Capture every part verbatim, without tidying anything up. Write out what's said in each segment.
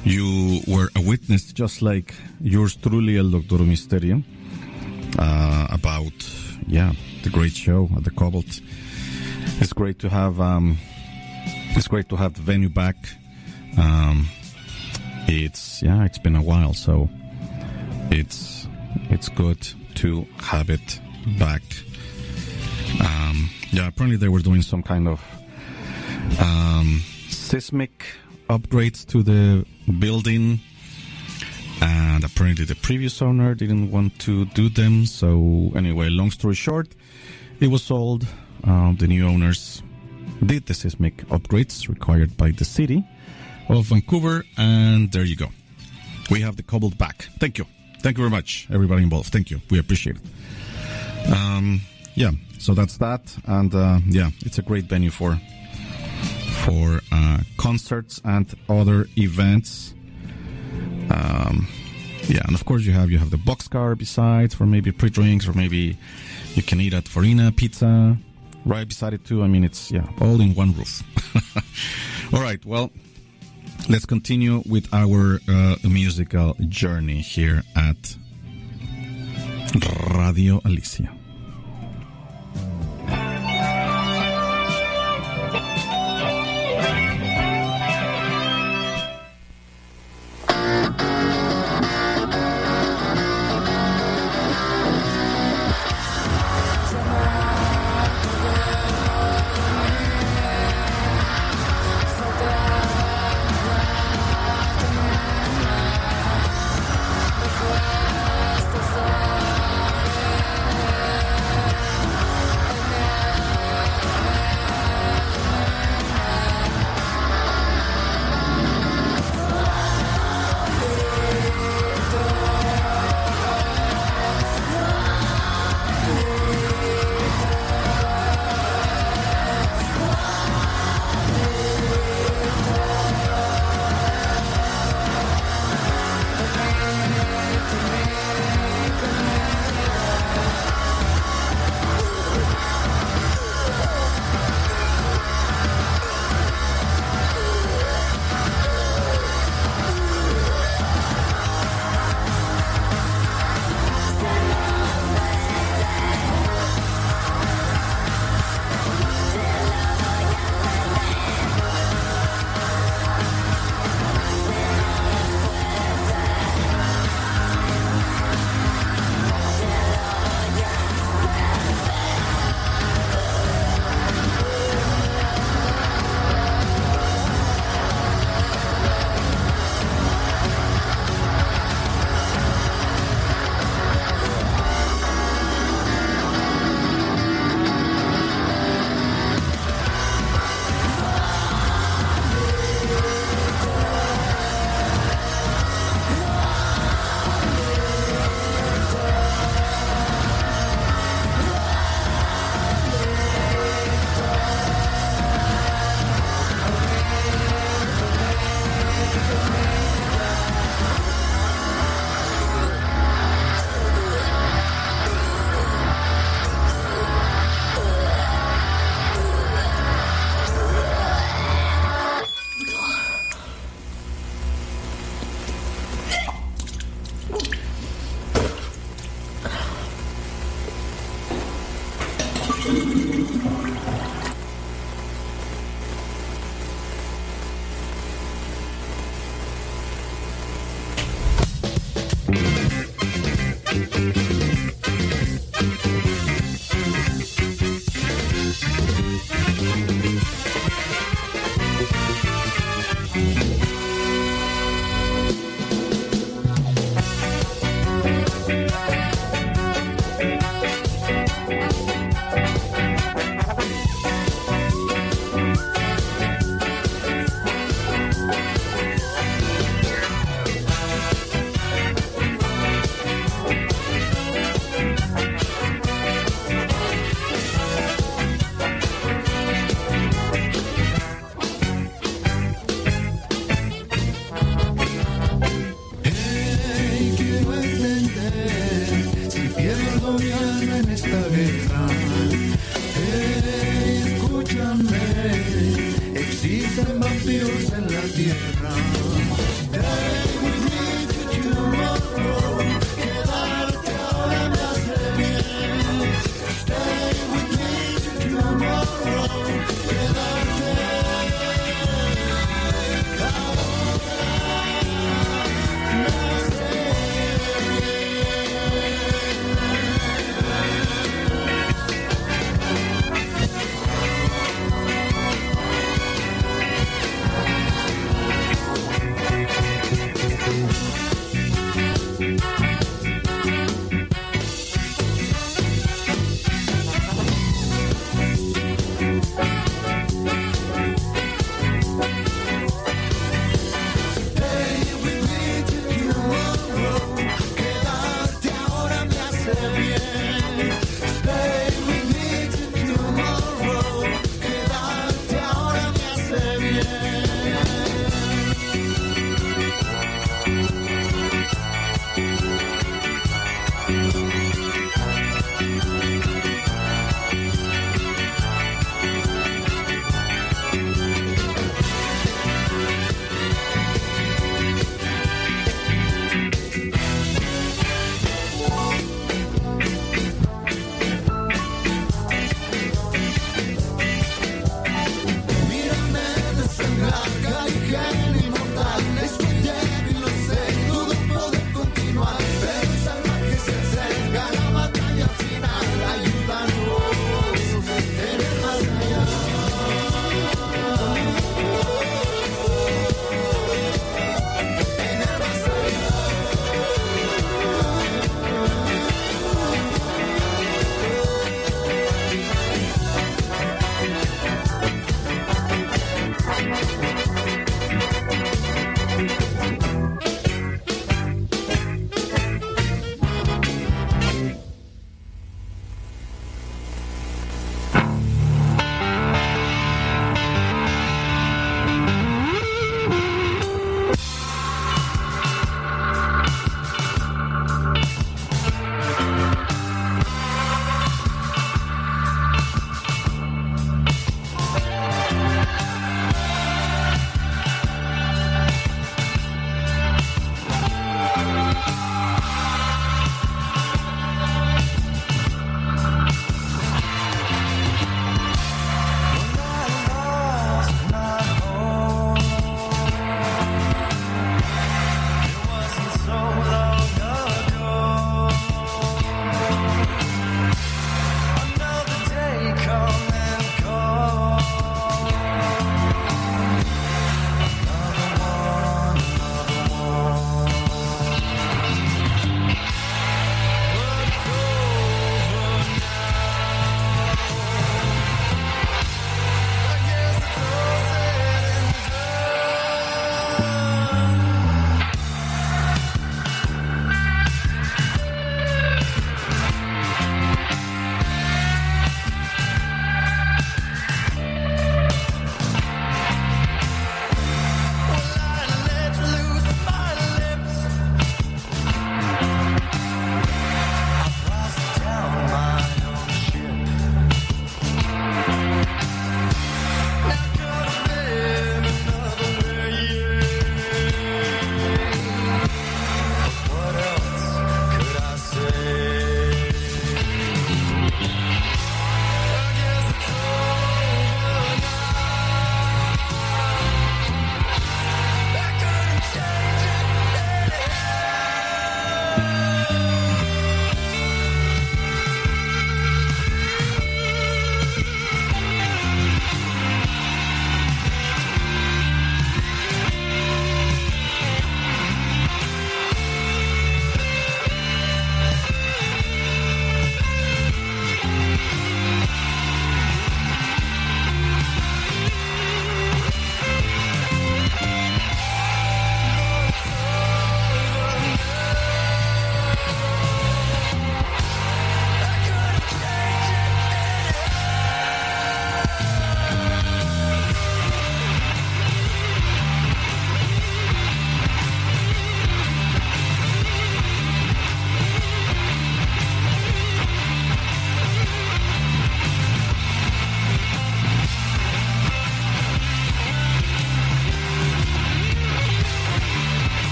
you were a witness, just like yours truly, El Doctor Misterio, uh, about, yeah, the great show at the Cobalt. It's great to have, um, it's great to have the venue back. Um, it's, yeah, it's been a while, so it's, it's good to have it back. Um, yeah, apparently they were doing some kind of, um, seismic upgrades to the building, and apparently the previous owner didn't want to do them. So anyway, long story short, it was sold. Uh, the new owners did the seismic upgrades required by the city of Vancouver, and there you go. We have the Cobalt back. Thank you. Thank you very much, everybody involved. Thank you. We appreciate it. Um, yeah, so that's that. And uh, yeah, it's a great venue for for uh, concerts and other events. Um, yeah, and of course you have you have the boxcar besides for maybe pre-drinks, or maybe you can eat at Farina Pizza right beside it too. I mean, it's, yeah, all in one roof. All right, well, let's continue with our uh, musical journey here at Radio Alicia. Questo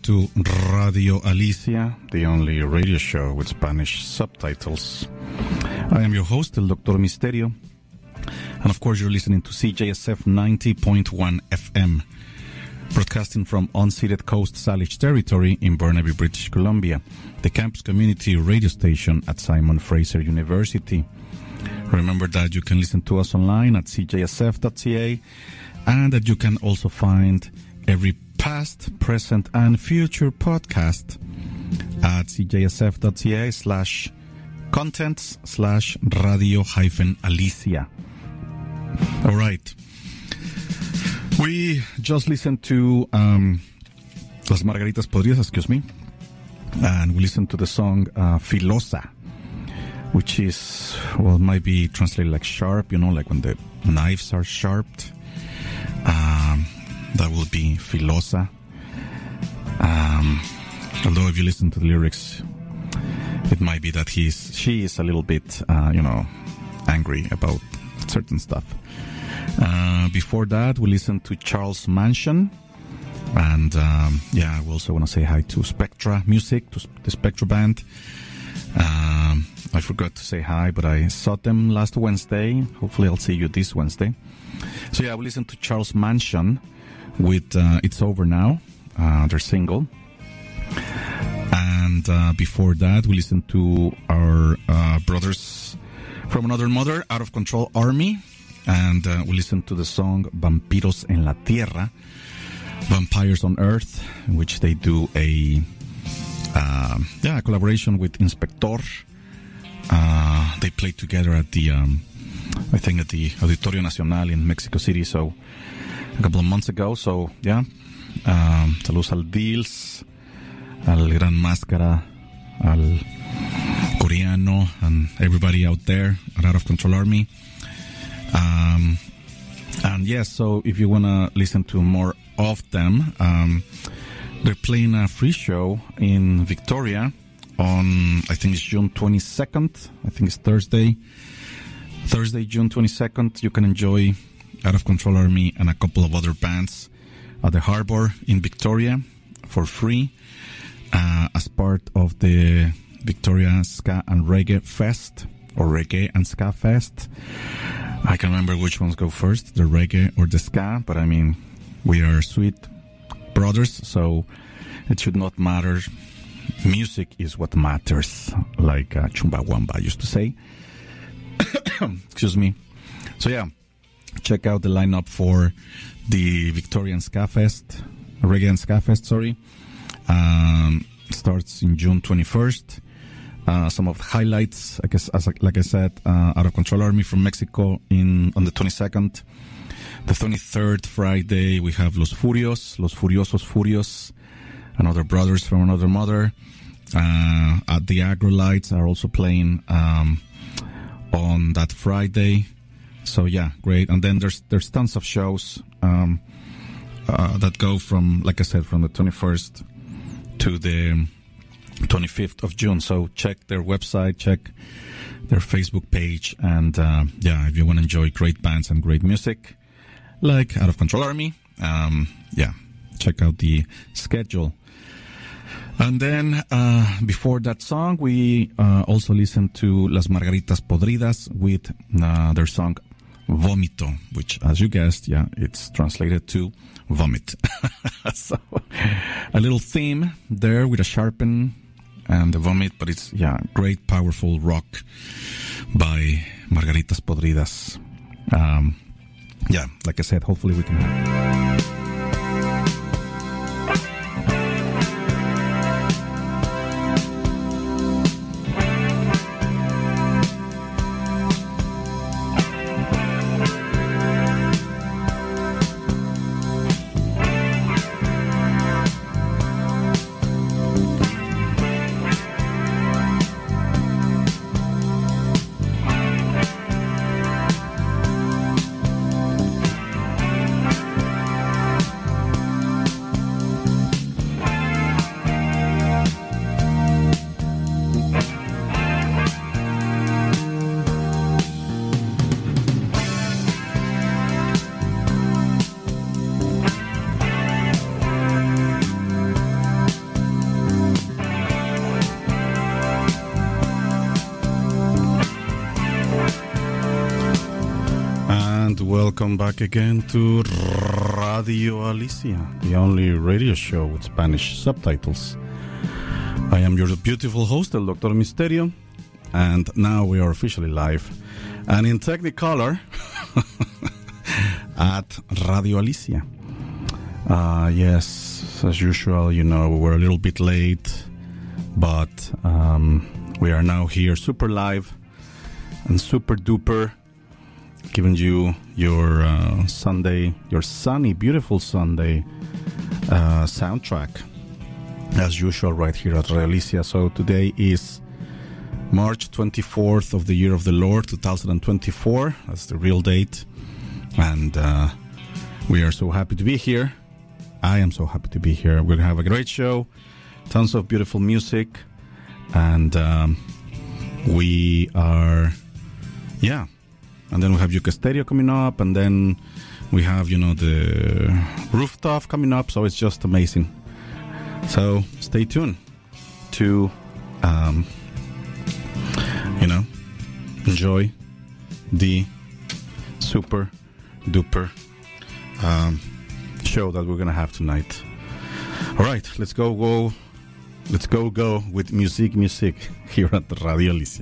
to Radio Alicia, the only radio show with Spanish subtitles. I am your host, El Doctor Misterio. And of course, you're listening to C J S F ninety point one F M, broadcasting from unceded Coast Salish territory in Burnaby, British Columbia, the campus community radio station at Simon Fraser University. Remember that you can listen to us online at c j s f dot c a and that you can also find every past, present, and future podcast at c j s f dot c a slash contents slash radio hyphen Alicia. All right. We just listened to um, Las Margaritas Podridas, excuse me, and we listened to the song uh, Filosa, which is, well, might be translated like sharp, you know, like when the knives are sharpened. Um, that will be Filosa. Um, although if you listen to the lyrics, it might be that he's, she is a little bit, uh, you know, angry about certain stuff. Uh, before that, we listened to Charles Manson. And, um, yeah, we also want to say hi to Spectra Music, to the Spectra Band. Um, I forgot to say hi, but I saw them last Wednesday. Hopefully I'll see you this Wednesday. So yeah, we listened to Charles Manson with uh, It's Over Now, uh, their single. And uh, before that, we listened to our uh, brothers from another mother, Out of Control Army. And uh, we listened to the song Vampiros en la Tierra, Vampires on Earth, in which they do a uh, yeah, a collaboration with Inspector. Uh, they played together at the, um, I think at the Auditorio Nacional in Mexico City, so a couple of months ago. So, yeah, um, saludos al Dils, al Gran Máscara, al Coreano, and everybody out there at Out of Control Army. Um, and yes, yeah, so if you want to listen to more of them, um, they're playing a free show in Victoria on, I think it's June twenty-second. I think it's Thursday. Thursday, June twenty-second. You can enjoy Out of Control Army and a couple of other bands at the Harbor in Victoria for free uh, as part of the Victoria Ska and Reggae Fest, or Reggae and Ska Fest. I can remember which ones go first, the Reggae or the Ska, but I mean, we are sweet brothers, so it should not matter. Music is what matters, like uh, Chumbawamba used to say. Excuse me. So yeah, check out the lineup for the Victorian Ska Fest, Reggae and Ska Fest, sorry. Um, starts in June twenty-first. Uh, some of the highlights, I guess, as like I said, uh, Out of Control Army from Mexico in on the twenty-second. The twenty-third, Friday, we have Los Furios, Los Furiosos Furios, another brothers from another mother. Uh, at the Agrolites are also playing um, on that Friday. So yeah, great. And then there's there's tons of shows um, uh, that go from, like I said, from the twenty-first to the twenty-fifth of June. So check their website, check their Facebook page, and uh, yeah, if you want to enjoy great bands and great music like Out of Control Army, um, yeah, check out the schedule. And then uh, before that song, we uh, also listened to Las Margaritas Podridas with uh, their song Vómito, which, as you guessed, yeah, it's translated to vomit. So a little theme there with a sharpen and the vomit, but it's, yeah, great, powerful rock by Margaritas Podridas. Um, yeah, like I said, hopefully we can have... and welcome back again to Radio Alicia, the only radio show with Spanish subtitles. I am your beautiful host, El Doctor Misterio, and now we are officially live and in Technicolor at Radio Alicia. Uh, yes, as usual, you know, we're a little bit late, but um, we are now here super live and super duper, giving you your uh, Sunday, your sunny, beautiful Sunday uh, soundtrack, as usual, right here at Radio Alicia. So today is March twenty-fourth of the year of the Lord, two thousand twenty-four. That's the real date. And uh, we are so happy to be here. I am so happy to be here. We're going to have a great show, tons of beautiful music, and um, we are, yeah. And then we have Yuka Stereo coming up, and then we have, you know, the rooftop coming up, so it's just amazing. So stay tuned to, um, you know, enjoy the super duper um, show that we're going to have tonight. All right, let's go, go, let's go, go with music, music here at Radio Alicia.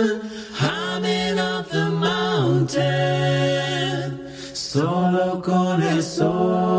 Climbing up the mountain, solo con el sol.